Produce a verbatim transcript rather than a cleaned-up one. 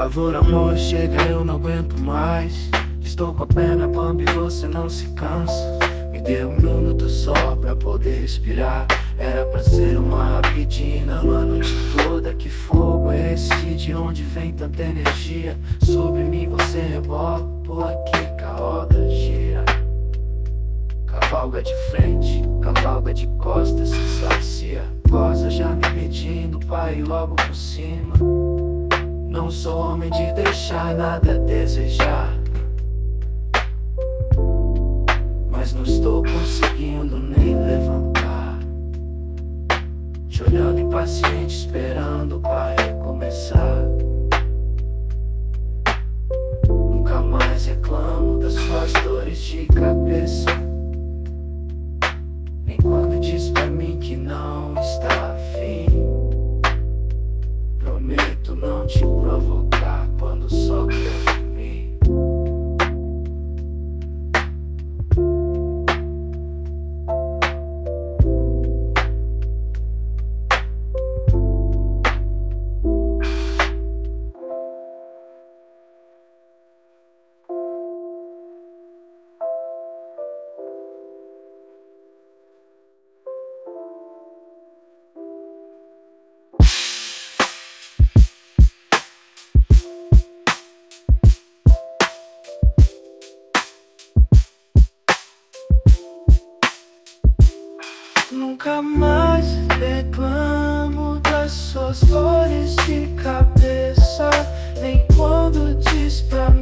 favor, amor, chega, eu não aguento mais. Estou com a perna bamba e você não se cansa. Me dê um minuto só pra poder respirar. Era pra ser uma rapidinha, uma noite toda. Que fogo é esse? De onde vem tanta energia? Sobre mim você rebola, tô aqui que a roda gira. Cavalga de frente, cavalga de costas, se sacia. Goza já me pedindo pra ir logo por cima. Não sou homem de deixar nada a desejar, mas não estou conseguindo nem levantar. Te olhando impaciente, esperando pra recomeçar. Nunca mais reclamo das suas dores de cabeça, nem quando diz pra mim que não está afim. Prometo não te provocar quando só quer de mim. Nunca mais reclamo das suas dores de cabeça, nem quando diz pra mim